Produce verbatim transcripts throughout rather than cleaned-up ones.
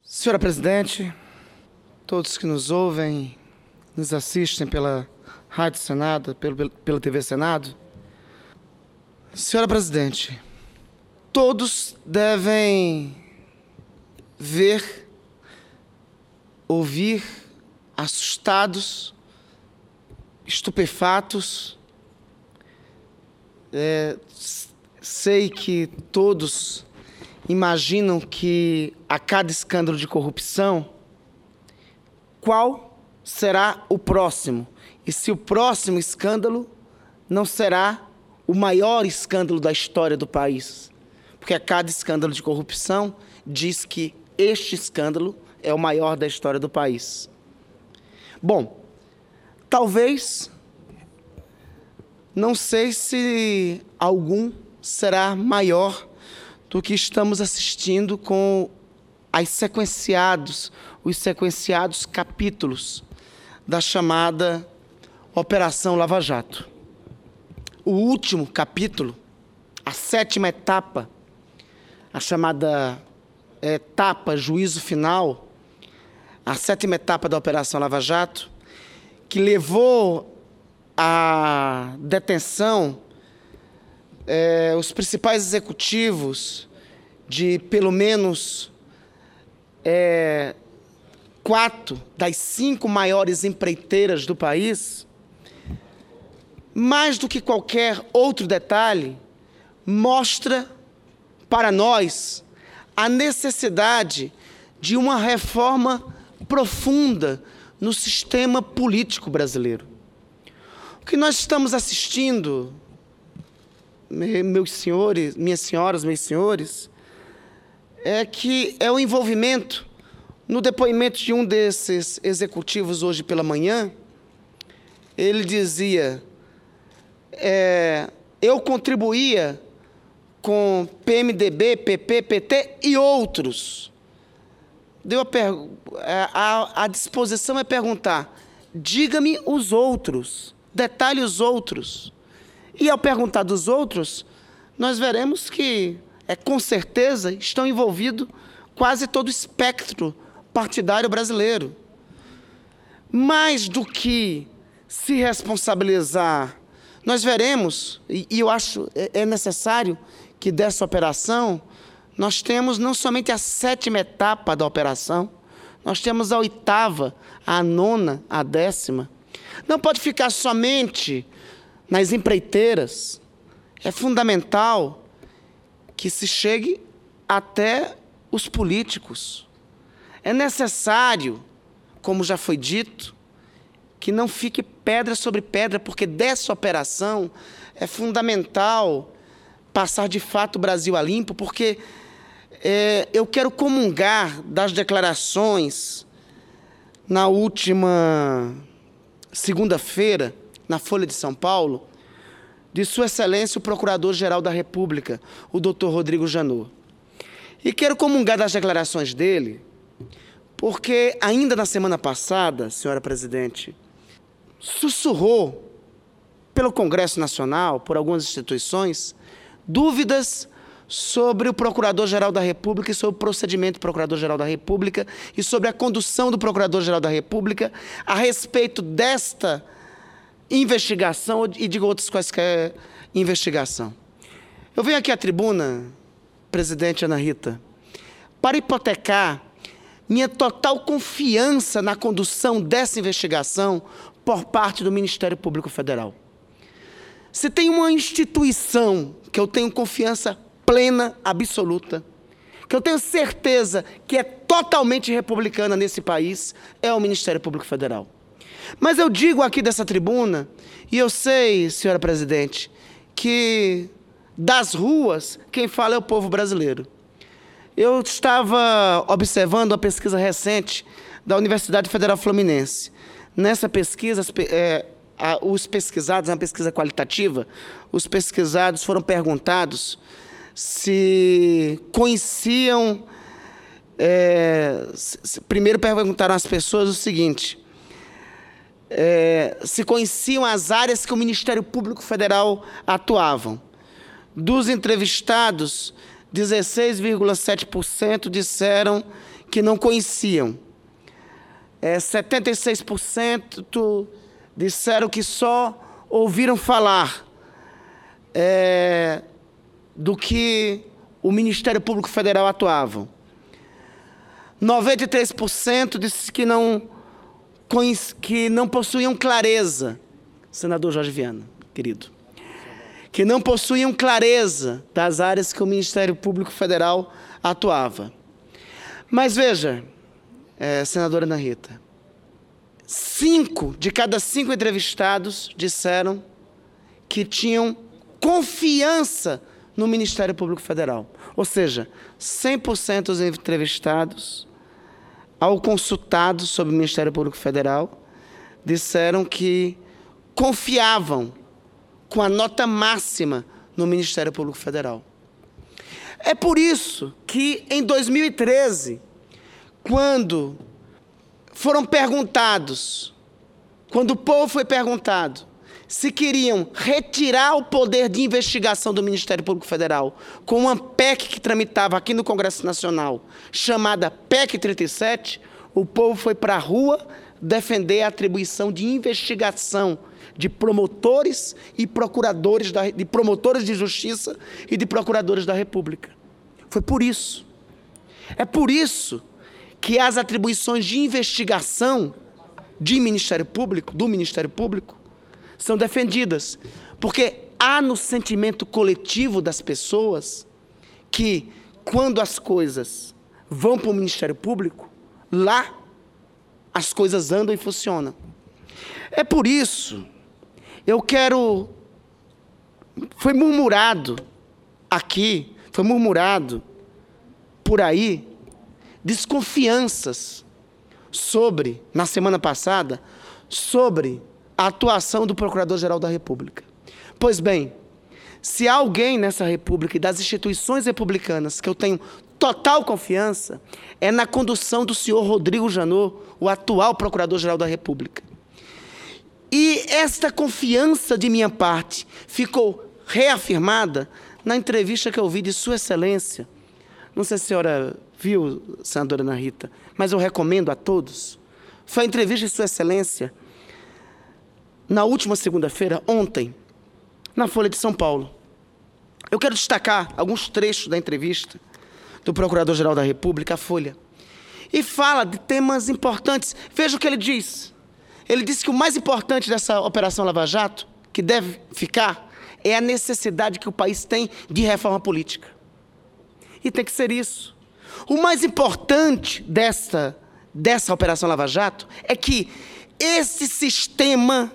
Senhora Presidente, todos que nos ouvem, nos assistem pela Rádio Senado, pelo, pela T V Senado. Senhora Presidente, todos devem ver, ouvir, assustados, estupefatos. É, sei que todos imaginam que a cada escândalo de corrupção, qual será o próximo? E se o próximo escândalo não será o maior escândalo da história do país? Porque a cada escândalo de corrupção diz que este escândalo é o maior da história do país. Bom, talvez, não sei se algum será maior do que estamos assistindo com as sequenciados, os sequenciados capítulos da chamada Operação Lava Jato. O último capítulo, a sétima etapa, a chamada etapa juízo final, a sétima etapa da Operação Lava Jato, que levou à detenção É, os principais executivos de pelo menos é, quatro das cinco maiores empreiteiras do país, mais do que qualquer outro detalhe, mostra para nós a necessidade de uma reforma profunda no sistema político brasileiro. O que nós estamos assistindo, meus senhores, minhas senhoras, meus senhores, é que é o envolvimento, no depoimento de um desses executivos hoje pela manhã, ele dizia, é, eu contribuía com P M D B, P P, P T e outros. Deu a, a, a disposição é perguntar, diga-me os outros, detalhe os outros. E ao perguntar dos outros, nós veremos que, é, com certeza, estão envolvidos quase todo o espectro partidário brasileiro. Mais do que se responsabilizar, nós veremos, e, e eu acho é, é necessário que dessa operação, nós temos não somente a sétima etapa da operação, nós temos a oitava, a nona, a décima. Não pode ficar somente nas empreiteiras. É fundamental que se chegue até os políticos. É necessário, como já foi dito, que não fique pedra sobre pedra, porque dessa operação é fundamental passar de fato o Brasil a limpo, porque é, eu quero comungar das declarações na última segunda-feira, na Folha de São Paulo, de Sua Excelência o Procurador-Geral da República, o doutor Rodrigo Janot. E quero comungar das declarações dele, porque ainda na semana passada, senhora Presidente, sussurrou pelo Congresso Nacional, por algumas instituições, dúvidas sobre o Procurador-Geral da República e sobre o procedimento do Procurador-Geral da República e sobre a condução do Procurador-Geral da República a respeito desta investigação e de outras quaisquer investigação. Eu venho aqui à tribuna, presidente Ana Rita, para hipotecar minha total confiança na condução dessa investigação por parte do Ministério Público Federal. Se tem uma instituição que eu tenho confiança plena, absoluta, que eu tenho certeza que é totalmente republicana nesse país, é o Ministério Público Federal. Mas eu digo aqui dessa tribuna, e eu sei, senhora Presidente, que das ruas, quem fala é o povo brasileiro. Eu estava observando uma pesquisa recente da Universidade Federal Fluminense. Nessa pesquisa, é, a, os pesquisados, é uma pesquisa qualitativa, os pesquisados foram perguntados se conheciam... É, se, primeiro perguntaram às pessoas o seguinte... É, se conheciam as áreas que o Ministério Público Federal atuavam. Dos entrevistados, dezesseis vírgula sete por cento disseram que não conheciam. É, setenta e seis por cento disseram que só ouviram falar é, do que o Ministério Público Federal atuava. noventa e três por cento disse que não, que não possuíam clareza, senador Jorge Viana, querido, que não possuíam clareza das áreas que o Ministério Público Federal atuava. Mas veja, é, senadora Ana Rita, cinco de cada cinco entrevistados disseram que tinham confiança no Ministério Público Federal. Ou seja, cem por cento dos entrevistados, ao consultados sobre o Ministério Público Federal, disseram que confiavam com a nota máxima no Ministério Público Federal. É por isso que, em dois mil e treze, quando foram perguntados, quando o povo foi perguntado se queriam retirar o poder de investigação do Ministério Público Federal com uma P E C que tramitava aqui no Congresso Nacional, chamada P E C trinta e sete, o povo foi para a rua defender a atribuição de investigação de promotores e procuradores, da, de promotores de justiça e de procuradores da República. Foi por isso. É por isso que as atribuições de investigação de Ministério Público, do Ministério Público, são defendidas, porque há no sentimento coletivo das pessoas que, quando as coisas vão para o Ministério Público, lá as coisas andam e funcionam. É por isso, eu quero... Foi murmurado aqui, foi murmurado por aí, desconfianças sobre, na semana passada, sobre a atuação do Procurador-Geral da República. Pois bem, se há alguém nessa República e das instituições republicanas que eu tenho total confiança, é na condução do senhor Rodrigo Janot, o atual Procurador-Geral da República. E esta confiança de minha parte ficou reafirmada na entrevista que eu vi de Sua Excelência. Não sei se a senhora viu, senadora Ana Rita, mas eu recomendo a todos. Foi a entrevista de Sua Excelência na última segunda-feira, ontem, na Folha de São Paulo. Eu quero destacar alguns trechos da entrevista do Procurador-Geral da República, a Folha, e fala de temas importantes. Veja o que ele diz. Ele disse que o mais importante dessa Operação Lava Jato, que deve ficar, é a necessidade que o país tem de reforma política. E tem que ser isso. O mais importante dessa, dessa Operação Lava Jato é que esse sistema...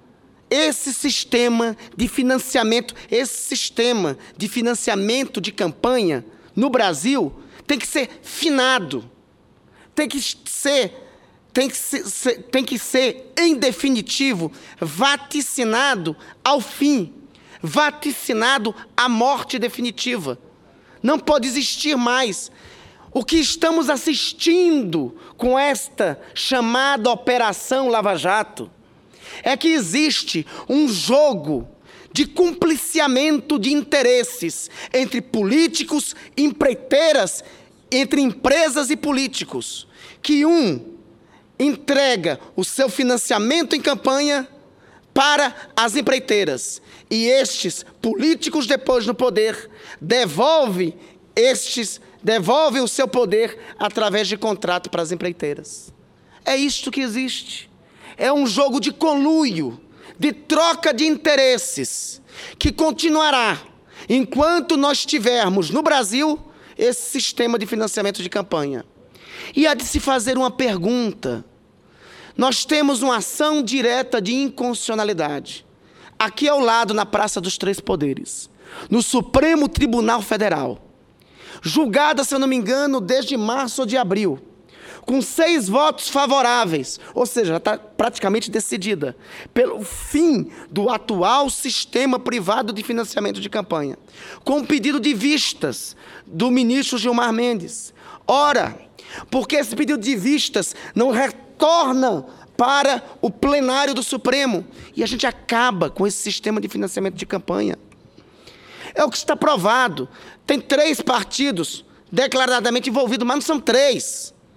Esse sistema de financiamento, esse sistema de financiamento de campanha no Brasil tem que ser finado, tem que ser, tem que ser, tem que ser, em definitivo, vaticinado ao fim, vaticinado à morte definitiva. Não pode existir mais. O que estamos assistindo com esta chamada Operação Lava Jato é que existe um jogo de cumpliciamento de interesses entre políticos, empreiteiras, entre empresas e políticos, que um entrega o seu financiamento em campanha para as empreiteiras, e estes políticos, depois no poder, devolvem, estes, devolvem o seu poder através de contrato para as empreiteiras. É isto que existe. É um jogo de conluio, de troca de interesses, que continuará enquanto nós tivermos no Brasil esse sistema de financiamento de campanha. E há de se fazer uma pergunta. Nós temos uma ação direta de inconstitucionalidade, aqui ao lado, na Praça dos Três Poderes, no Supremo Tribunal Federal, julgada, se eu não me engano, desde março ou de abril, com seis votos favoráveis, ou seja, já está praticamente decidida, pelo fim do atual sistema privado de financiamento de campanha, com um pedido de vistas do ministro Gilmar Mendes. Ora, porque esse pedido de vistas não retorna para o plenário do Supremo, e a gente acaba com esse sistema de financiamento de campanha. É o que está provado. Tem três partidos declaradamente envolvidos, mas não são três.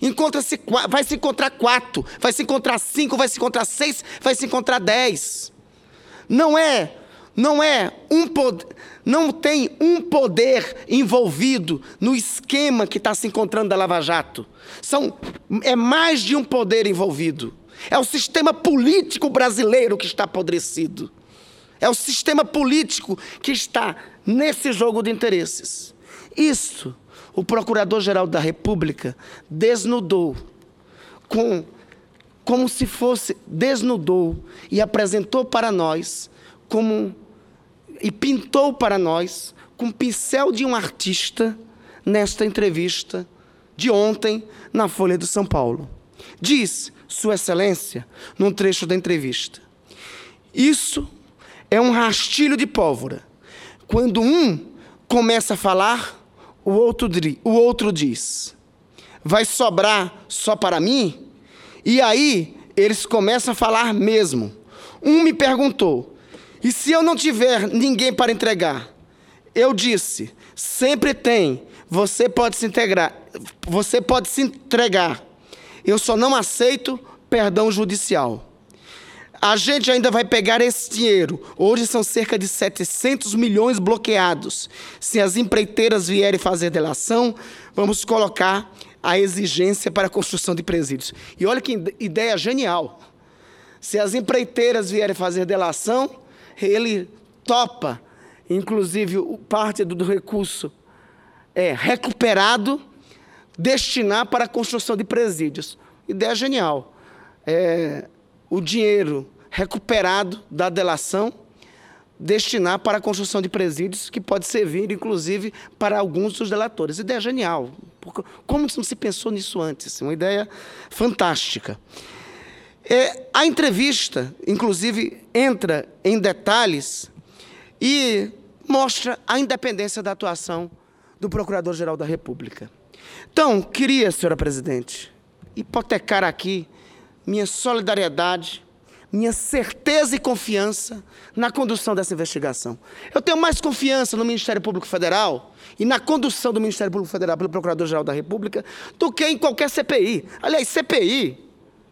Encontra-se, vai se encontrar quatro, vai se encontrar cinco, vai se encontrar seis, vai se encontrar dez. Não é, não é um poder, não tem um poder envolvido no esquema que está se encontrando da Lava Jato. São, é mais de um poder envolvido. É o sistema político brasileiro que está apodrecido. É o sistema político que está nesse jogo de interesses. Isso, o Procurador-Geral da República desnudou, com, como se fosse, desnudou e apresentou para nós, como, e pintou para nós, com o pincel de um artista, nesta entrevista de ontem, na Folha de São Paulo. Diz, Sua Excelência, num trecho da entrevista, isso é um rastilho de pólvora. Quando um começa a falar, o outro, o outro diz, vai sobrar só para mim? E aí, eles começam a falar mesmo. Um me perguntou, e se eu não tiver ninguém para entregar? Eu disse, sempre tem, você pode se integrar, você pode se entregar. Eu só não aceito perdão judicial. A gente ainda vai pegar esse dinheiro. Hoje são cerca de setecentos milhões bloqueados. Se as empreiteiras vierem fazer delação, vamos colocar a exigência para a construção de presídios. E olha que ideia genial. Se as empreiteiras vierem fazer delação, ele topa, inclusive, parte do recurso é recuperado, destinar para a construção de presídios. Ideia genial. É, o dinheiro recuperado da delação, destinar para a construção de presídios, que pode servir, inclusive, para alguns dos delatores. Ideia genial. Como não se pensou nisso antes? Uma ideia fantástica. É, a entrevista, inclusive, entra em detalhes e mostra a independência da atuação do Procurador-Geral da República. Então, queria, senhora presidente, hipotecar aqui minha solidariedade, minha certeza e confiança na condução dessa investigação. Eu tenho mais confiança no Ministério Público Federal e na condução do Ministério Público Federal pelo Procurador-Geral da República do que em qualquer C P I. Aliás, C P I,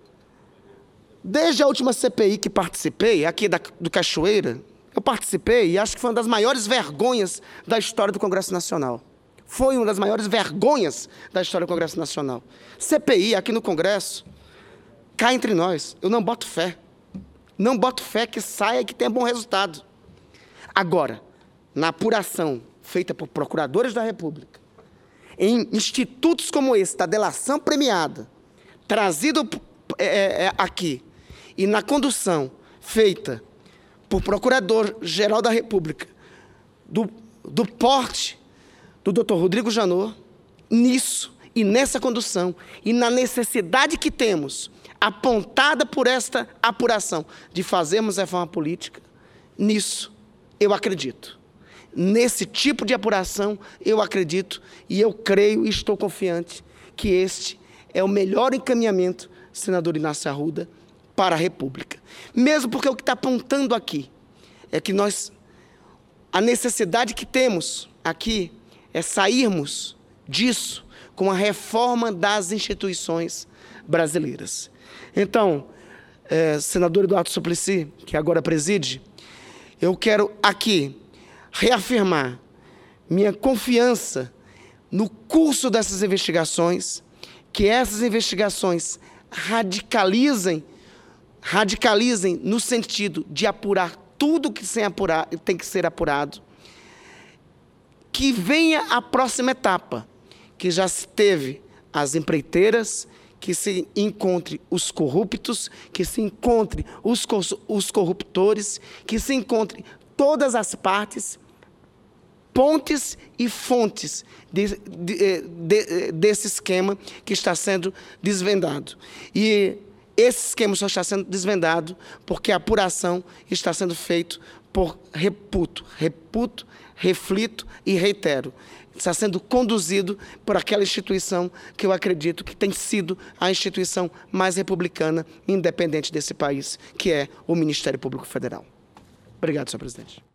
desde a última C P I que participei, aqui da, do Cachoeira, eu participei e acho que foi uma das maiores vergonhas da história do Congresso Nacional. Foi uma das maiores vergonhas da história do Congresso Nacional. C P I, aqui no Congresso, cá entre nós, eu não boto fé. Não boto fé que saia e que tenha bom resultado. Agora, na apuração feita por procuradores da República, em institutos como esse, da delação premiada, trazido é, é, aqui, e na condução feita por Procurador-Geral da República, do, do porte do doutor Rodrigo Janot, nisso e nessa condução, e na necessidade que temos, apontada por esta apuração, de fazermos reforma política, nisso eu acredito. Nesse tipo de apuração, eu acredito, e eu creio e estou confiante que este é o melhor encaminhamento, senador Inácio Arruda, para a República. Mesmo porque o que está apontando aqui é que nós, a necessidade que temos aqui é sairmos disso com a reforma das instituições brasileiras. Então, é, senador Eduardo Suplicy, que agora preside, eu quero aqui reafirmar minha confiança no curso dessas investigações, que essas investigações radicalizem, radicalizem no sentido de apurar tudo que tem que ser apurado, que venha a próxima etapa, que já se teve as empreiteiras, que se encontre os corruptos, que se encontre os, os corruptores, que se encontre todas as partes, pontes e fontes de, de, de, desse esquema que está sendo desvendado. E esse esquema só está sendo desvendado porque a apuração está sendo feita por reputo, reputo, reflito e reitero. Está sendo conduzido por aquela instituição que eu acredito que tem sido a instituição mais republicana e independente desse país, que é o Ministério Público Federal. Obrigado, senhor presidente.